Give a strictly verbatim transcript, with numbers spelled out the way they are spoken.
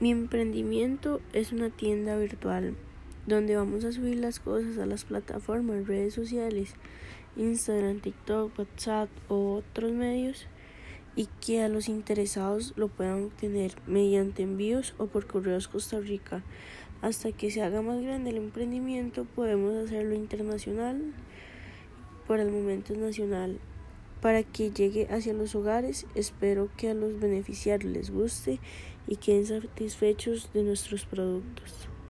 Mi emprendimiento es una tienda virtual donde vamos a subir las cosas a las plataformas, redes sociales, Instagram, TikTok, WhatsApp o otros medios y que a los interesados lo puedan obtener mediante envíos o por correos Costa Rica. Hasta que se haga más grande el emprendimiento podemos hacerlo internacional, por el momento es nacional. Para que llegue hacia los hogares, espero que a los beneficiarios les guste y queden satisfechos de nuestros productos.